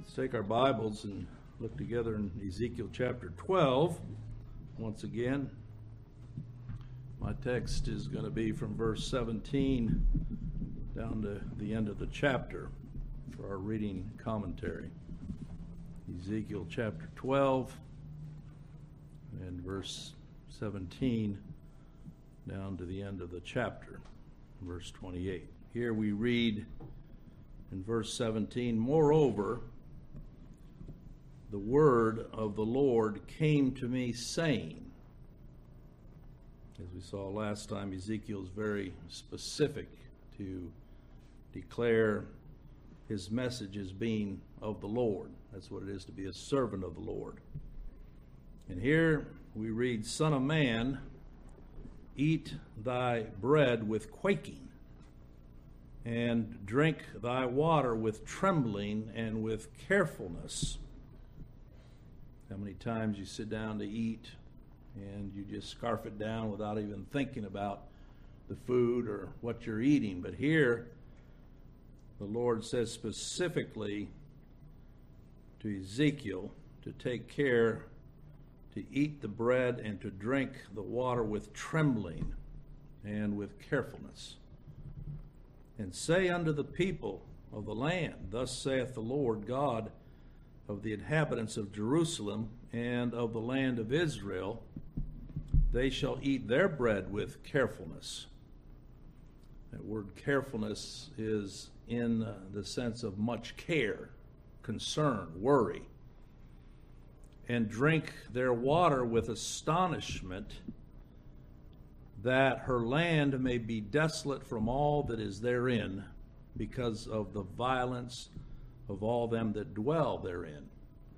Let's take our Bibles and look together in Ezekiel chapter 12. Once again, my text is going to be from verse 17 down to the end of the chapter for our reading commentary. Ezekiel chapter 12 and verse 17 down to the end of the chapter, verse 28. Here we read in verse 17, "Moreover, the word of the Lord came to me, saying," as we saw last time, Ezekiel is very specific to declare his message as being of the Lord. That's what it is to be a servant of the Lord. And here we read, "Son of man, eat thy bread with quaking, and drink thy water with trembling and with carefulness." How many times you sit down to eat and you just scarf it down without even thinking about the food or what you're eating? But here, the Lord says specifically to Ezekiel to take care to eat the bread and to drink the water with trembling and with carefulness. "And say unto the people of the land, Thus saith the Lord God of the inhabitants of Jerusalem and of the land of Israel, they shall eat their bread with carefulness." That word carefulness is in the sense of much care, concern, worry. "And drink their water with astonishment, that her land may be desolate from all that is therein, because of the violence of all them that dwell therein.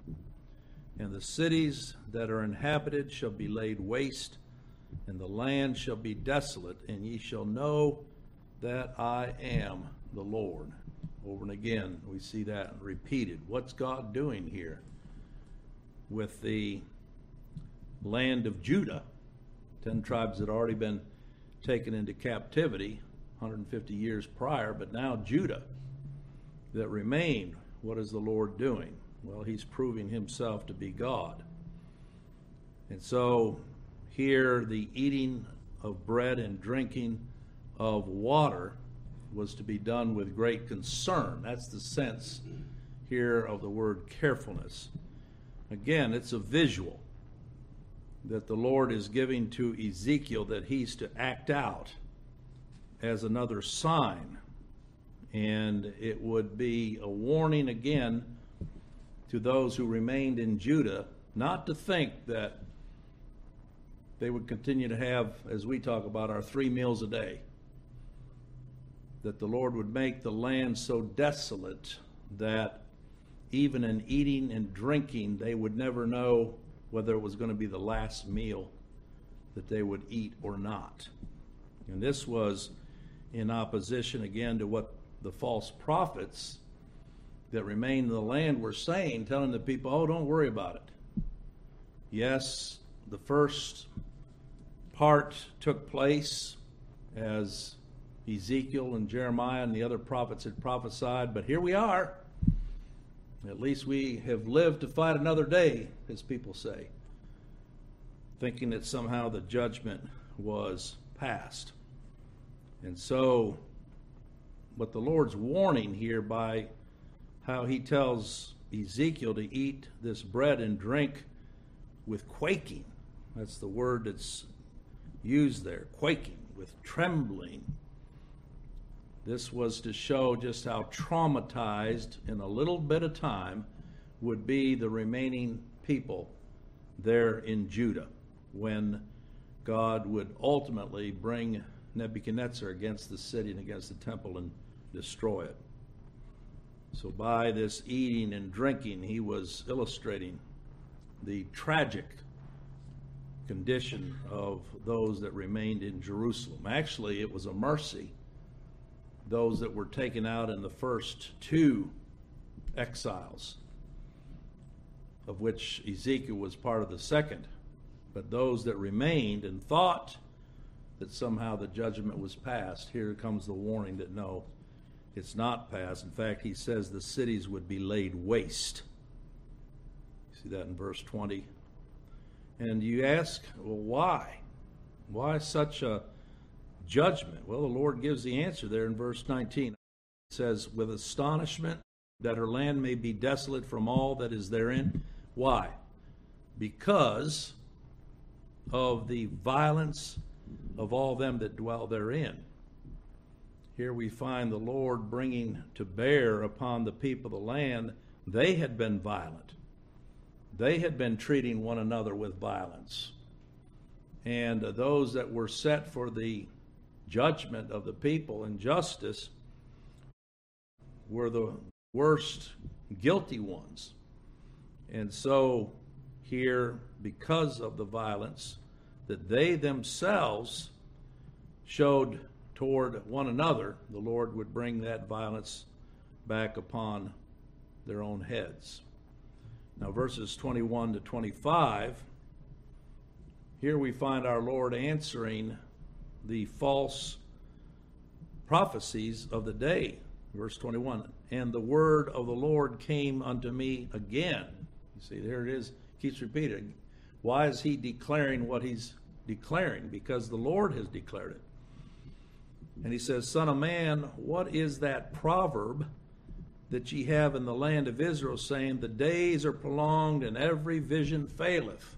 And the cities that are inhabited shall be laid waste, and the land shall be desolate, and ye shall know that I am the Lord." Over and again, we see that repeated. What's God doing here with the land of Judah? 10 tribes had already been taken into captivity 150 years prior, but now Judah that remained. What is the Lord doing? Well, he's proving himself to be God. And so here the eating of bread and drinking of water was to be done with great concern. That's the sense here of the word carefulness. Again, it's a visual that the Lord is giving to Ezekiel that he's to act out as another sign. And it would be a warning again to those who remained in Judah not to think that they would continue to have, as we talk about, our 3 meals a day. That the Lord would make the land so desolate that even in eating and drinking, they would never know whether it was going to be the last meal that they would eat or not. And this was in opposition again to what the false prophets that remained in the land were saying, telling the people, oh, don't worry about it. Yes, the first part took place as Ezekiel and Jeremiah and the other prophets had prophesied, but here we are. At least we have lived to fight another day, as people say, thinking that somehow the judgment was past. And so, but the Lord's warning here by how he tells Ezekiel to eat this bread and drink with quaking. That's the word that's used there, quaking, with trembling. This was to show just how traumatized in a little bit of time would be the remaining people there in Judah when God would ultimately bring Nebuchadnezzar against the city and against the temple and destroy it. So by this eating and drinking, he was illustrating the tragic condition of those that remained in Jerusalem. Actually, it was a mercy. Those that were taken out in the first 2 exiles, of which Ezekiel was part of the second. But those that remained and thought that somehow the judgment was passed, here comes the warning that no, it's not passed. In fact, he says the cities would be laid waste. You see that in verse 20. And you ask, well, why? Why such a judgment? Well, the Lord gives the answer there in verse 19. It says, with astonishment that her land may be desolate from all that is therein. Why? Because of the violence of all them that dwell therein. Here we find the Lord bringing to bear upon the people of the land. They had been violent. They had been treating one another with violence. And those that were set for the judgment of the people and justice were the worst guilty ones. And so here, because of the violence that they themselves showed toward one another, the Lord would bring that violence back upon their own heads. Now, verses 21 to 25, here we find our Lord answering the false prophecies of the day. Verse 21, and the word of the Lord came unto me again. You see, there it is, keeps repeating. Why is he declaring what he's declaring? Because the Lord has declared it. And he says, Son of man, what is that proverb that ye have in the land of Israel, saying, the days are prolonged and every vision faileth?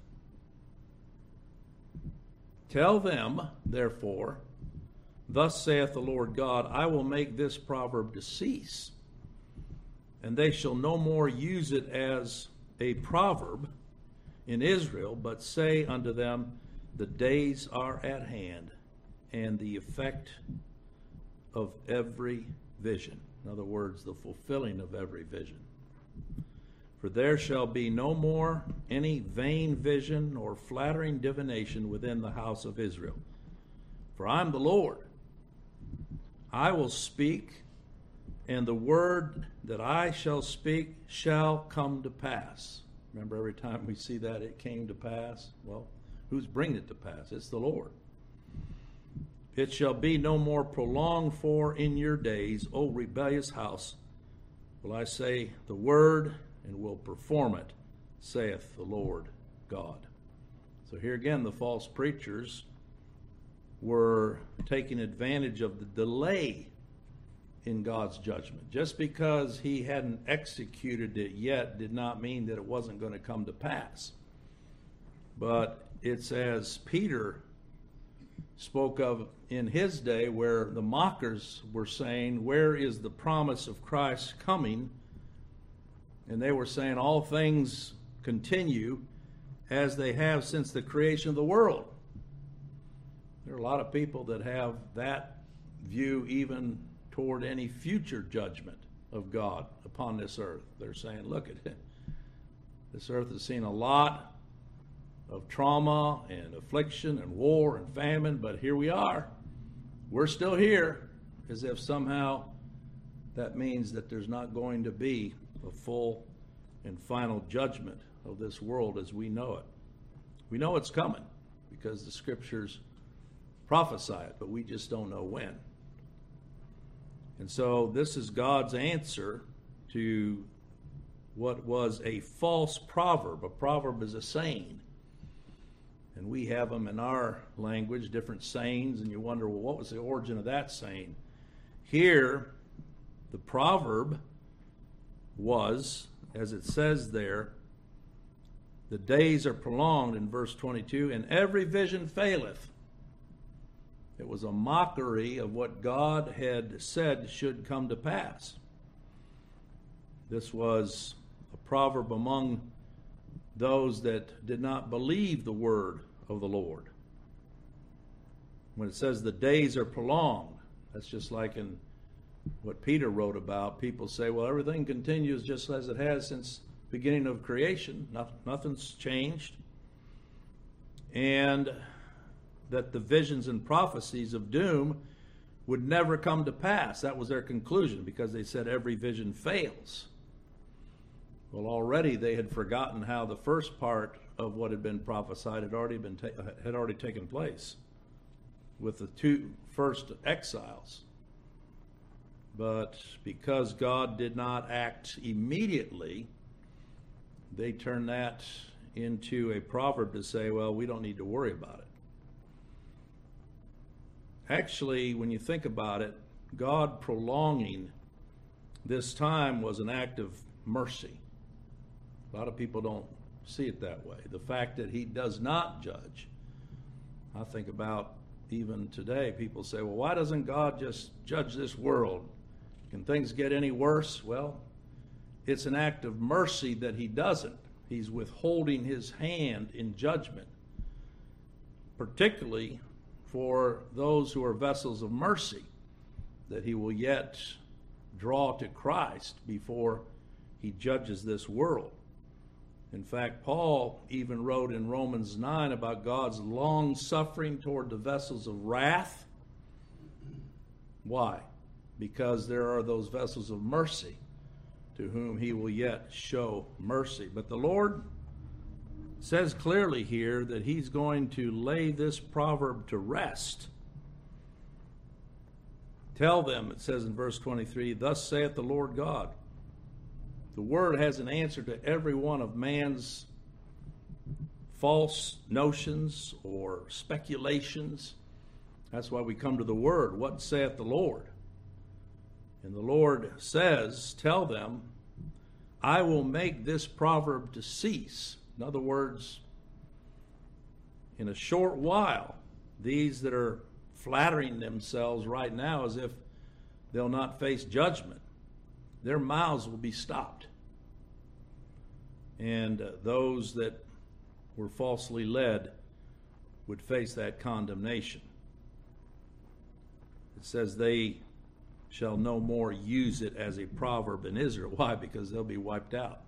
Tell them, therefore, thus saith the Lord God, I will make this proverb to cease, and they shall no more use it as a proverb in Israel, but say unto them, the days are at hand, and the effect of every vision. In other words, the fulfilling of every vision. For there shall be no more any vain vision or flattering divination within the house of Israel. For I am the Lord. I will speak, and the word that I shall speak shall come to pass. Remember, every time we see that it came to pass, well, who's bringing it to pass? It's the Lord. It shall be no more prolonged, for in your days, O rebellious house, will I say the word, and will perform it, saith the Lord God. So here again, the false preachers were taking advantage of the delay in God's judgment. Just because he hadn't executed it yet did not mean that it wasn't going to come to pass. But it's as Peter spoke of in his day, where the mockers were saying, where is the promise of Christ coming? And they were saying all things continue as they have since the creation of the world. There are a lot of people that have that view even toward any future judgment of God upon this earth. They're saying, look at it. This earth has seen a lot of trauma and affliction and war and famine, but here we are. We're still here, as if somehow that means that there's not going to be a full and final judgment of this world as we know it. We know it's coming because the scriptures prophesy it, but we just don't know when. And so this is God's answer to what was a false proverb. A proverb is a saying. And we have them in our language, different sayings, and you wonder, well, what was the origin of that saying? Here, the proverb was, as it says there, the days are prolonged in verse 22, and every vision faileth. It was a mockery of what God had said should come to pass. This was a proverb among those that did not believe the word of the Lord. When it says the days are prolonged, that's just like in what Peter wrote about. People say, well, everything continues just as it has since the beginning of creation. Nothing's changed. And that the visions and prophecies of doom would never come to pass. That was their conclusion, because they said every vision fails. Well, already they had forgotten how the first part of what had been prophesied had already taken place with the two first exiles. But because God did not act immediately, they turned that into a proverb to say, well, we don't need to worry about it. Actually, when you think about it, God prolonging this time was an act of mercy. A lot of people don't see it that way. The fact that he does not judge. I think about even today, people say, well, why doesn't God just judge this world? Can things get any worse? Well, it's an act of mercy that he doesn't. He's withholding his hand in judgment, particularly for those who are vessels of mercy, that he will yet draw to Christ before he judges this world. In fact, Paul even wrote in Romans 9 about God's long suffering toward the vessels of wrath. Why? Because there are those vessels of mercy to whom he will yet show mercy. But the Lord says clearly here that he's going to lay this proverb to rest. Tell them, it says in verse 23, thus saith the Lord God. The word has an answer to every one of man's false notions or speculations. That's why we come to the word. What saith the Lord? And the Lord says, tell them, I will make this proverb to cease. In other words, in a short while, these that are flattering themselves right now as if they'll not face judgment, their mouths will be stopped. And those that were falsely led would face that condemnation. It says they shall no more use it as a proverb in Israel. Why? Because they'll be wiped out.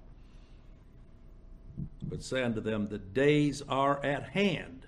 But say unto them, the days are at hand.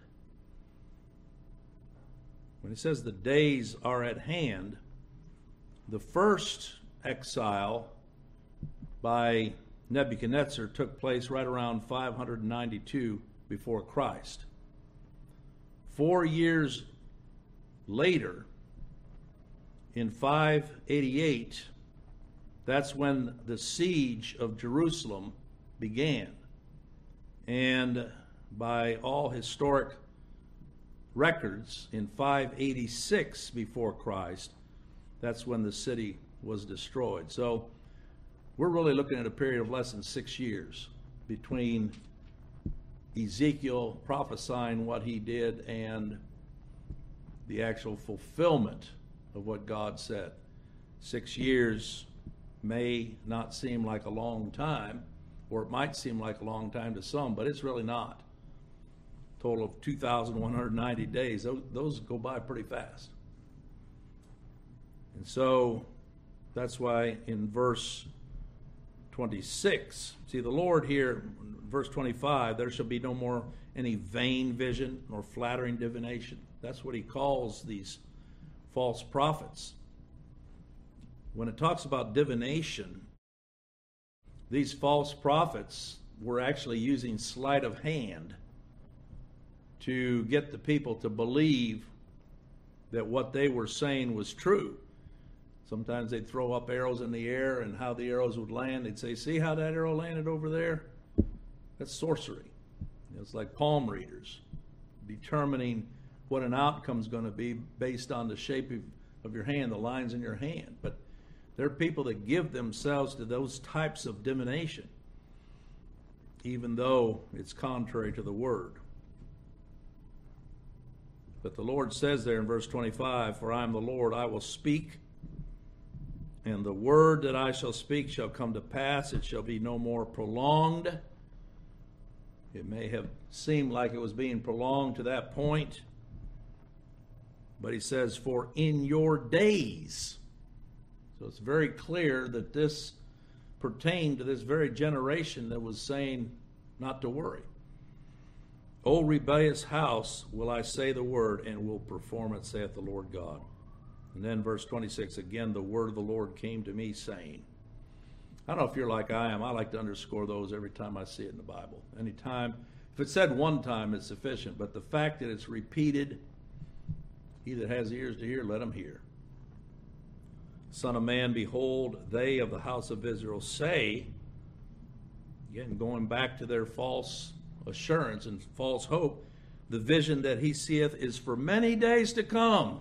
When it says the days are at hand, the first exile by Nebuchadnezzar took place right around 592 before Christ. 4 years later, in 588, that's when the siege of Jerusalem began. And by all historic records, in 586 before Christ, that's when the city was destroyed. So we're really looking at a period of less than 6 years between Ezekiel prophesying what he did and the actual fulfillment of what God said. 6 years may not seem like a long time, or it might seem like a long time to some, but it's really not. Total of 2,190 days. Those go by pretty fast. And so that's why in verse 26, see the Lord here, verse 25, there shall be no more any vain vision nor flattering divination. That's what he calls these false prophets. When it talks about divination, these false prophets were actually using sleight of hand to get the people to believe that what they were saying was true. Sometimes they'd throw up arrows in the air, and how the arrows would land, they'd say, see how that arrow landed over there? That's sorcery. It's like palm readers, determining what an outcome's going to be based on the shape of your hand, the lines in your hand. But there are people that give themselves to those types of divination, even though it's contrary to the word. But the Lord says there in verse 25, for I am the Lord, I will speak, and the word that I shall speak shall come to pass. It shall be no more prolonged. It may have seemed like it was being prolonged to that point, but he says, for in your days. So it's very clear that this pertained to this very generation that was saying not to worry. O rebellious house, will I say the word, and will perform it, saith the Lord God. And then verse 26, again, the word of the Lord came to me, saying. I don't know if you're like I am. I like to underscore those every time I see it in the Bible. Anytime. If it's said one time, it's sufficient. But the fact that it's repeated, he that has ears to hear, let him hear. Son of man, behold, they of the house of Israel say, again, going back to their false assurance and false hope, the vision that he seeth is for many days to come.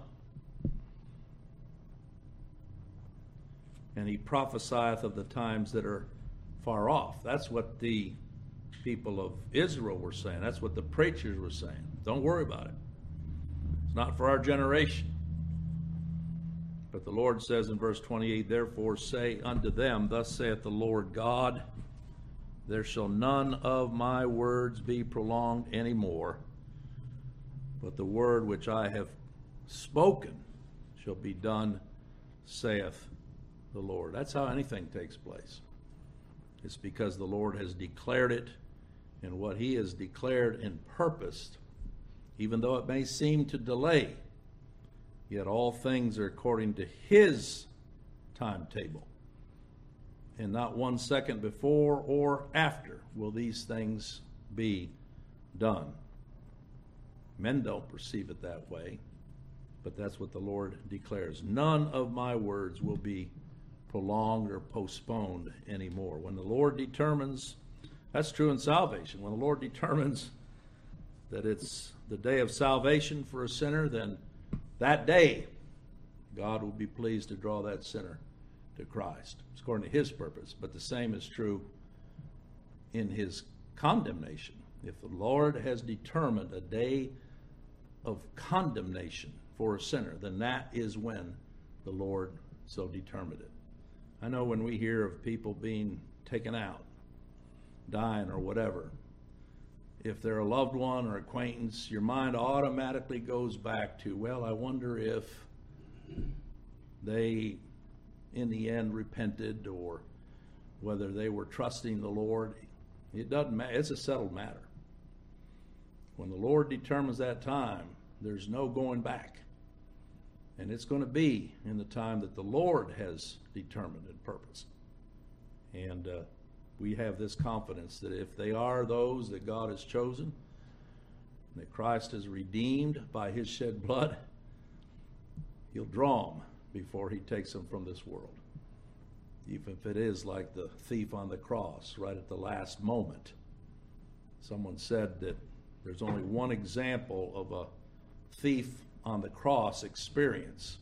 And he prophesieth of the times that are far off. That's what the people of Israel were saying. That's what the preachers were saying. Don't worry about it. It's not for our generation. But the Lord says in verse 28, therefore say unto them, thus saith the Lord God, there shall none of my words be prolonged any more, but the word which I have spoken shall be done, saith the Lord. That's how anything takes place. It's because the Lord has declared it, and what he has declared and purposed, even though it may seem to delay, yet all things are according to his timetable. And not 1 second before or after will these things be done. Men don't perceive it that way, but that's what the Lord declares. None of my words will be prolonged or postponed anymore. When the Lord determines, that's true in salvation, when the Lord determines that it's the day of salvation for a sinner, then that day, God will be pleased to draw that sinner to Christ. It's according to his purpose. But the same is true in his condemnation. If the Lord has determined a day of condemnation for a sinner, then that is when the Lord so determined it. I know when we hear of people being taken out, dying or whatever, if they're a loved one or acquaintance, your mind automatically goes back to, well, I wonder if they, in the end, repented or whether they were trusting the Lord. It doesn't matter. It's a settled matter. When the Lord determines that time, there's no going back. And it's going to be in the time that the Lord has determined and purposed. And we have this confidence that if they are those that God has chosen, that Christ has redeemed by his shed blood, he'll draw them before he takes them from this world. Even if it is like the thief on the cross, right at the last moment. Someone said that there's only one example of a thief on the cross experience.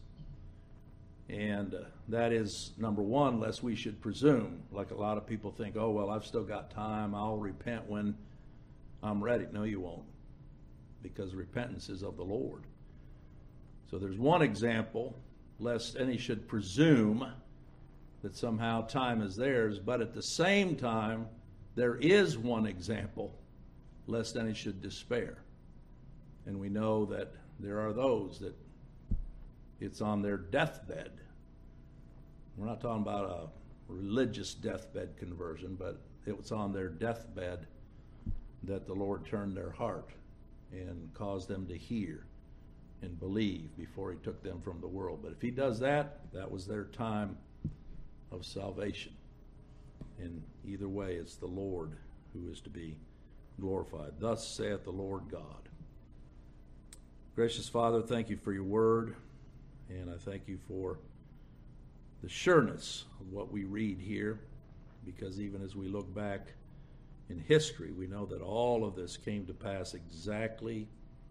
And that is, number one, lest we should presume, like a lot of people think, oh, well, I've still got time, I'll repent when I'm ready. No, you won't, because repentance is of the Lord. So there's one example, lest any should presume that somehow time is theirs, but at the same time, there is one example, lest any should despair. And we know that there are those that it's on their deathbed. We're not talking about a religious deathbed conversion, but it was on their deathbed that the Lord turned their heart and caused them to hear and believe before he took them from the world. But if he does that, that was their time of salvation. And either way, it's the Lord who is to be glorified. Thus saith the Lord God. Gracious Father, thank you for your word. And I thank you for the sureness of what we read here, because even as we look back in history, we know that all of this came to pass exactly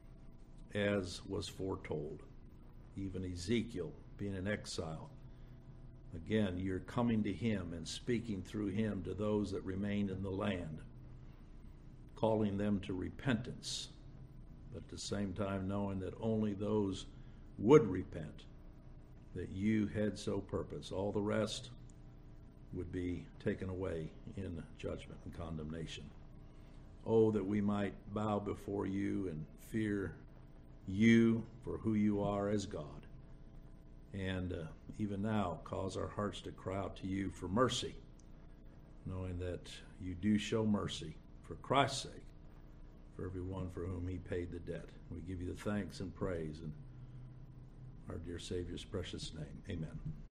as was foretold. Even Ezekiel being in exile. Again, you're coming to him and speaking through him to those that remained in the land, calling them to repentance, but at the same time knowing that only those would repent that you had so purposed. All the rest would be taken away in judgment and condemnation. Oh, that we might bow before you and fear you for who you are as God. And even now, cause our hearts to cry out to you for mercy, knowing that you do show mercy for Christ's sake, for everyone for whom he paid the debt. We give you the thanks and praise in our dear Savior's precious name. Amen.